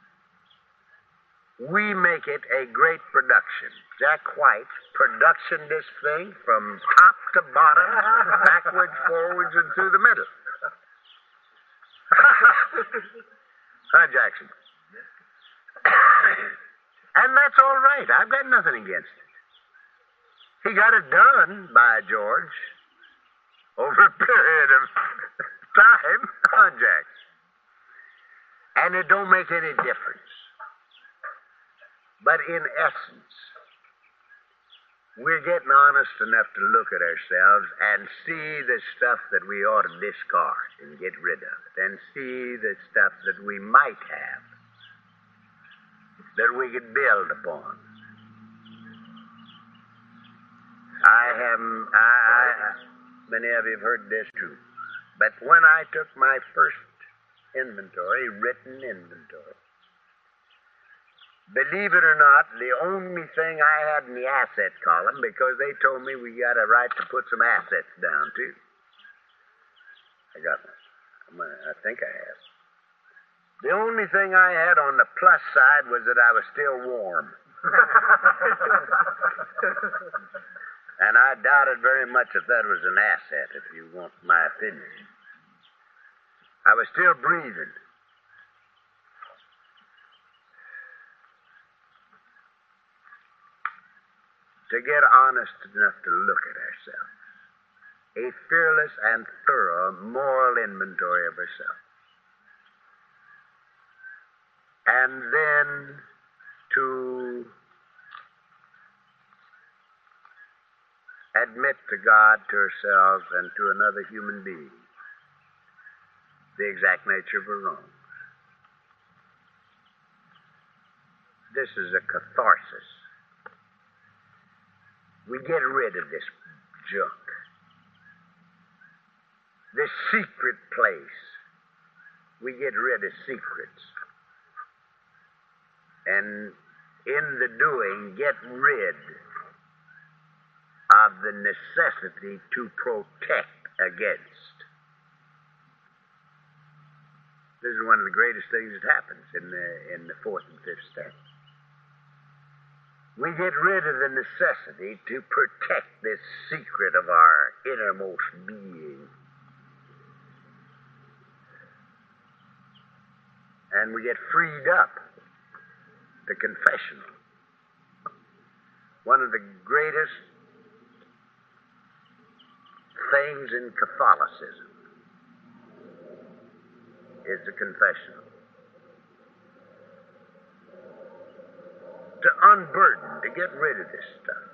we make it a great production. Jack White production this thing from top to bottom, backwards, forwards, and through the middle. Huh, Jackson? And that's all right. I've got nothing against it. He got it done, by George, over a period of time, huh, Jack? And it don't make any difference. But in essence, we're getting honest enough to look at ourselves and see the stuff that we ought to discard and get rid of it, and see the stuff that we might have, that we could build upon. I have, I, I, many of you have heard this too, but when I took my first inventory, written inventory. Believe it or not, the only thing I had in the asset column, because they told me we got a right to put some assets down too. I got my, I think I have. The only thing I had on the plus side was that I was still warm. And I doubted very much if that was an asset, if you want my opinion. I was still breathing. To get honest enough to look at ourselves. A fearless and thorough moral inventory of ourselves. And then to admit to God, to ourselves, and to another human being the exact nature of our wrongs. This is a catharsis. We get rid of this junk. This secret place. We get rid of secrets. And in the doing, get rid of the necessity to protect against. This is one of the greatest things that happens in the, in the fourth and fifth step. We get rid of the necessity to protect this secret of our innermost being. And we get freed up. The confessional. One of the greatest things in Catholicism is the confessional. To unburden, to get rid of this stuff.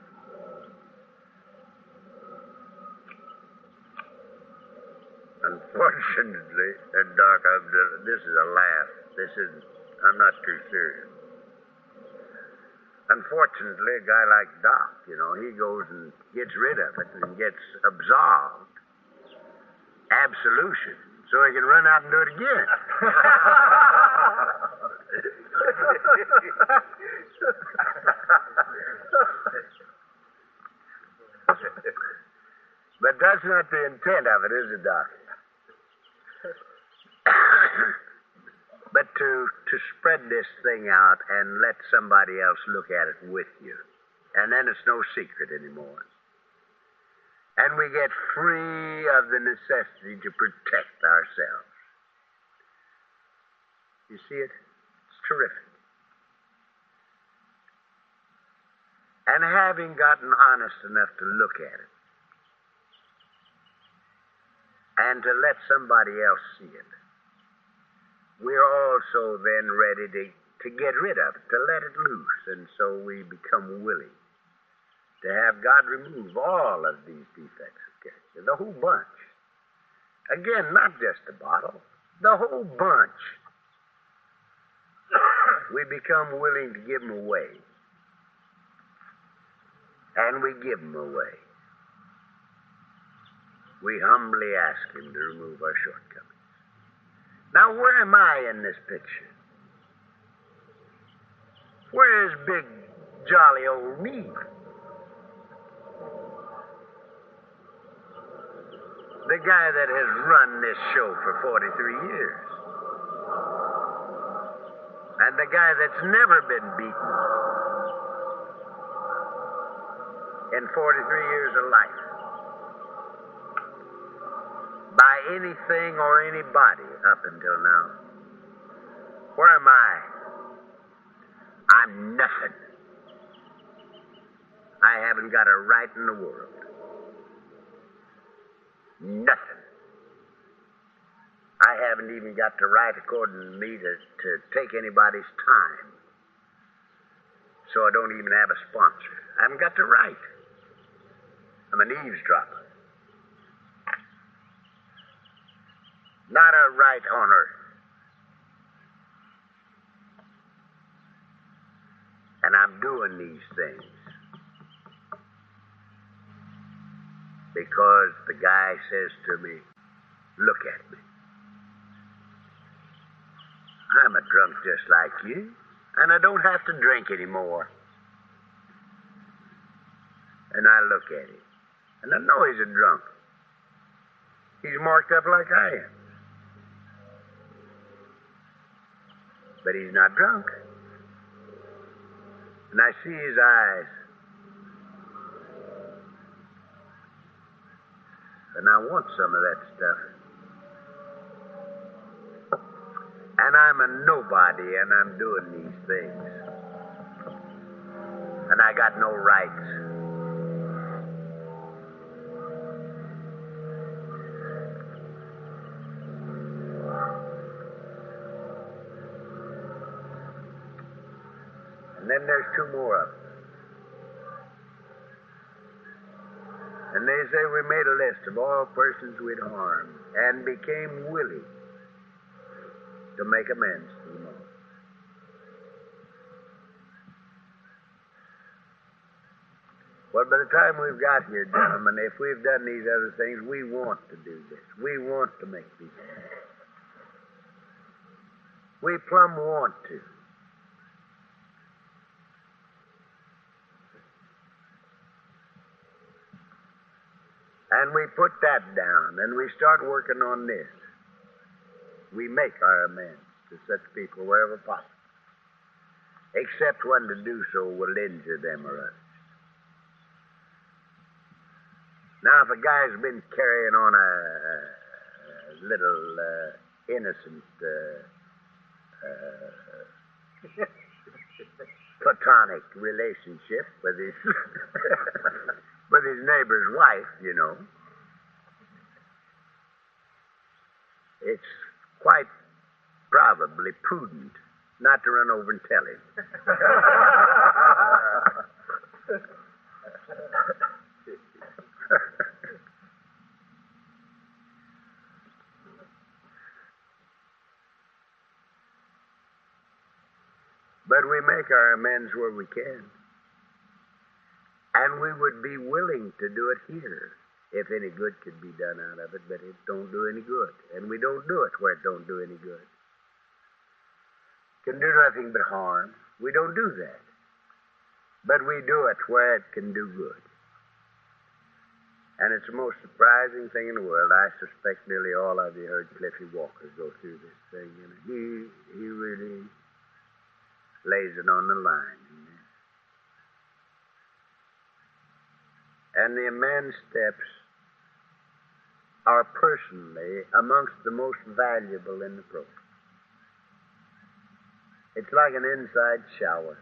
Unfortunately, and Doc, I've, this is a laugh. This isn't, I'm not too serious. Unfortunately, a guy like Doc, you know, he goes and gets rid of it and gets absolved, absolution, so he can run out and do it again. But that's not the intent of it, is it, Doc? But to, to spread this thing out and let somebody else look at it with you. And then it's no secret anymore. And we get free of the necessity to protect ourselves. You see it? It's terrific. And having gotten honest enough to look at it, and to let somebody else see it, we're also then ready to, to get rid of it, to let it loose, and so we become willing to have God remove all of these defects of character, the whole bunch. Again, not just the bottle, the whole bunch. We become willing to give them away. And we give them away. We humbly ask Him to remove our shortcomings. Now, where am I in this picture? Where is big, jolly old me? The guy that has run this show for forty-three years. And the guy that's never been beaten in forty-three years of life. By anything or anybody up until now. Where am I? I'm nothing. I haven't got a right in the world. Nothing. I haven't even got the right, according to me, to, to take anybody's time. So I don't even have a sponsor. I haven't got the right. I'm an eavesdropper. Not a right on earth. And I'm doing these things because the guy says to me, look at me. drunk just like you, and I don't have to drink anymore. And I look at him, and I know he's a drunk. He's marked up like I am. But he's not drunk. And I see his eyes. And I want some of that stuff. And I'm a nobody, and I'm doing these things. And I got no rights. And then there's two more of them. And they say we made a list of all persons we'd harmed and became willing to make amends to them all. Well, by the time we've got here, gentlemen, if we've done these other things, we want to do this. We want to make these amends. We plumb want to. And we put that down, and we start working on this. We make our amends to such people wherever possible, except when to do so will injure them or others. Now, if a guy's been carrying on a, a little uh, innocent uh, uh, platonic relationship with his with his neighbor's wife, you know, it's quite probably prudent not to run over and tell him. But we make our amends where we can. And we would be willing to do it here if any good could be done out of it, but it don't do any good. And we don't do it where it don't do any good. Can do nothing but harm. We don't do that. But we do it where it can do good. And it's the most surprising thing in the world. I suspect nearly all of you heard Cliffy Walker go through this thing. And he, he really lays it on the line. And the amends steps are personally amongst the most valuable in the program. It's like an inside shower.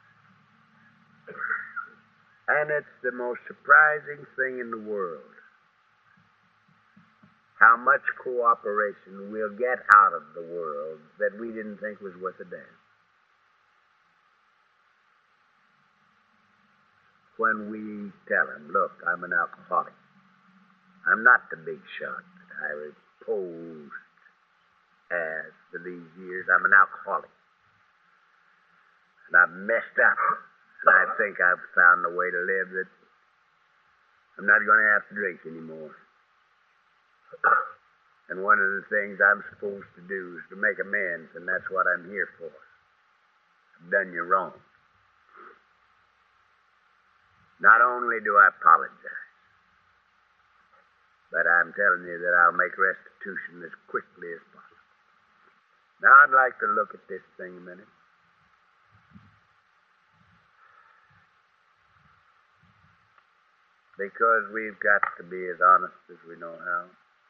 And it's the most surprising thing in the world how much cooperation we'll get out of the world that we didn't think was worth a damn. When we tell them, look, I'm an alcoholic. I'm not the big shot that I was posed as for these years. I'm an alcoholic. And I've messed up. And I think I've found a way to live that I'm not going to have to drink anymore. And one of the things I'm supposed to do is to make amends, and that's what I'm here for. I've done you wrong. Not only do I apologize, but I'm telling you that I'll make restitution as quickly as possible. Now, I'd like to look at this thing a minute. Because we've got to be as honest as we know how.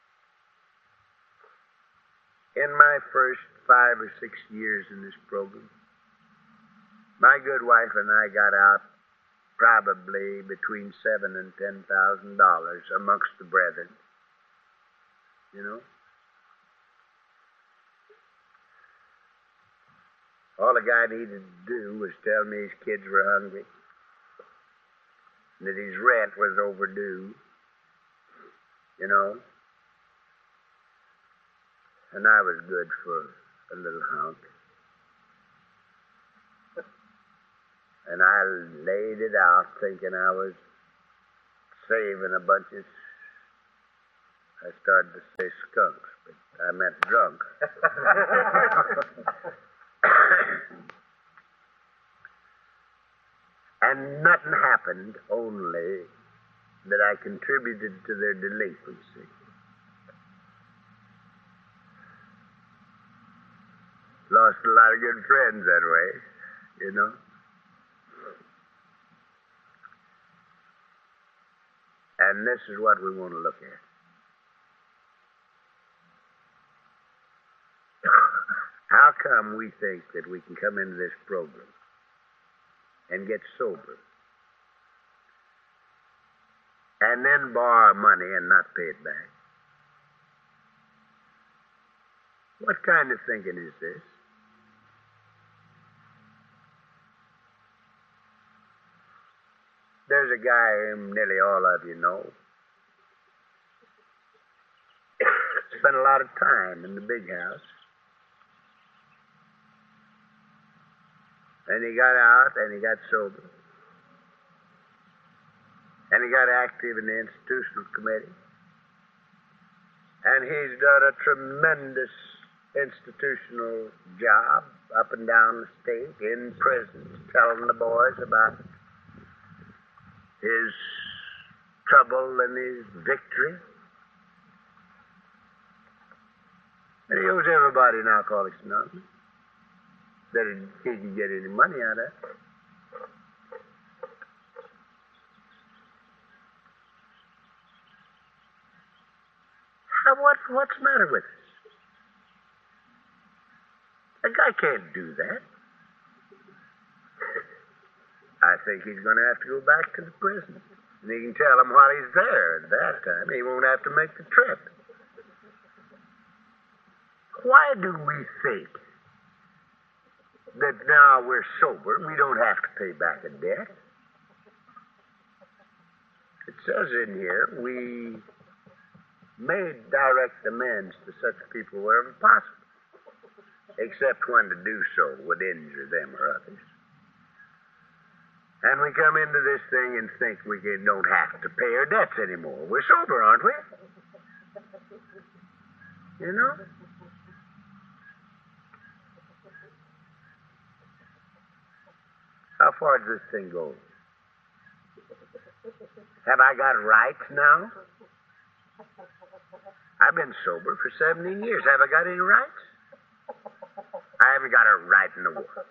In my first five or six years in this program, my good wife and I got out probably between seven and ten thousand dollars amongst the brethren. You know? All the guy needed to do was tell me his kids were hungry, and that his rent was overdue, you know? And I was good for a little hunk. And I laid it out thinking I was saving a bunch of, I started to say skunks, but I meant drunk. happened only that I contributed to their delinquency. Lost a lot of good friends that way, you know. And this is what we want to look at. How come we think that we can come into this program and get sober and then borrow money and not pay it back? What kind of thinking is this? There's a guy whom nearly all of you know. Spent a lot of time in the big house. And he got out and he got sober. And he got active in the institutional committee. And he's done a tremendous institutional job up and down the state, in prisons, telling the boys about his trouble and his victory. And he owes everybody in Alcoholics Anonymous that he can get any money out of it. How, what, what's the matter with us? A guy can't do that. I think he's going to have to go back to the prison. And he can tell him while he's there at that time. He won't have to make the trip. Why do we think that now we're sober, we don't have to pay back a debt? It says in here, we made direct amends to such people wherever possible, except when to do so would injure them or others. And we come into this thing and think we don't have to pay our debts anymore. We're sober, aren't we? You know? How far does this thing go? Have I got rights now? I've been sober for seventeen years. Have I got any rights? I haven't got a right in the world.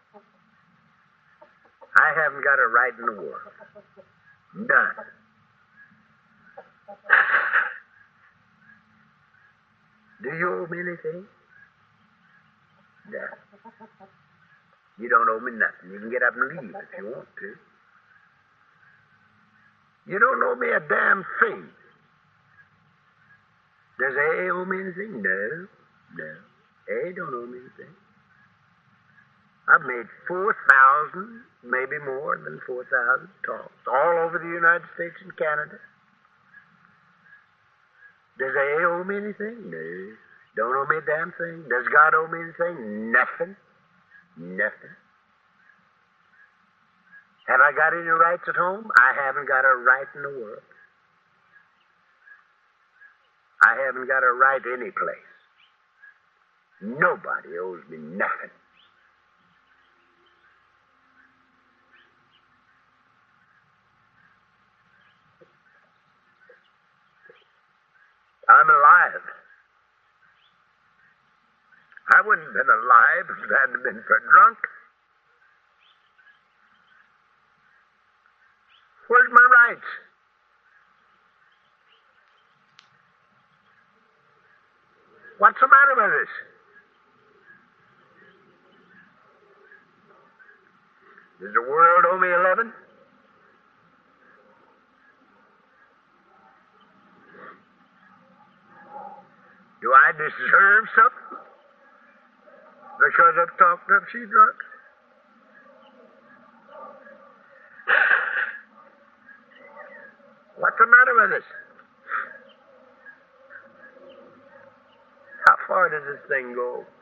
I haven't got a right in the world. None. Do you owe me anything? No. You don't owe me nothing. You can get up and leave if you want to. You don't owe me a damn thing. Does A owe me anything? No. No. A don't owe me anything. I've made four thousand, maybe more than four thousand talks, all over the United States and Canada. Does A owe me anything? No. Don't owe me a damn thing. Does God owe me anything? Nothing. Nothing. Have I got any rights at home? I haven't got a right in the world. I haven't got a right any place. Nobody owes me nothing. I'm alive. I wouldn't have been alive if it hadn't been for drunk. Where's my rights? What's the matter with this? Does the world owe me eleven? Do I deserve something because I've talked up she drunk? What's the matter with us? How far does this thing go?